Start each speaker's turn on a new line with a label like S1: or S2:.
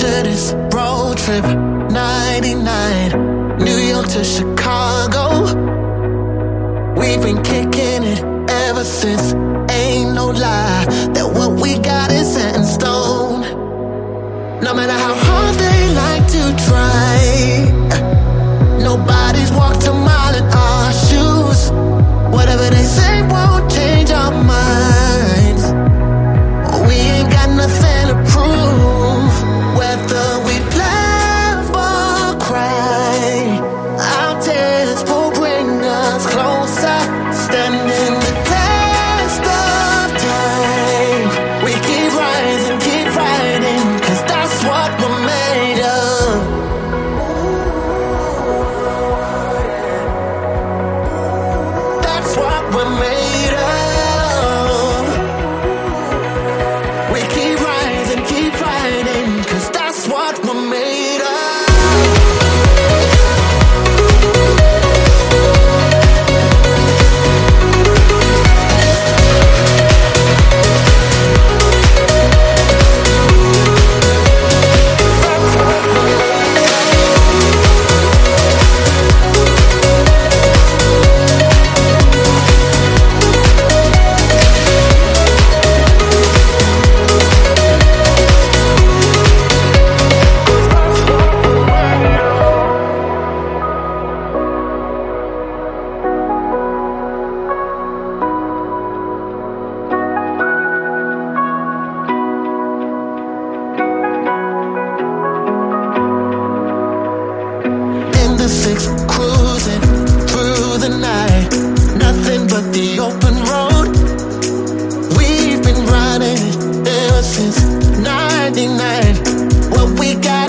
S1: picture this road trip, 99, New York to Chicago. We've been kicking it ever since. Ain't no lie that what we got is set in stone. No matter how hard they like to try, nobody's walked a mile in our shoes. Whatever they say won't change our minds. We ain't got nothing to prove. Whether we laugh or cry, our tears will bring us closer. Standing the test of time, we keep rising, keep fighting, 'cause that's what we're made of. That's what we're made of. We keep rising, keep fighting, 'cause that's what we're made of. The six, cruising through the night, nothing but the open road. We've been riding ever since 99. What we got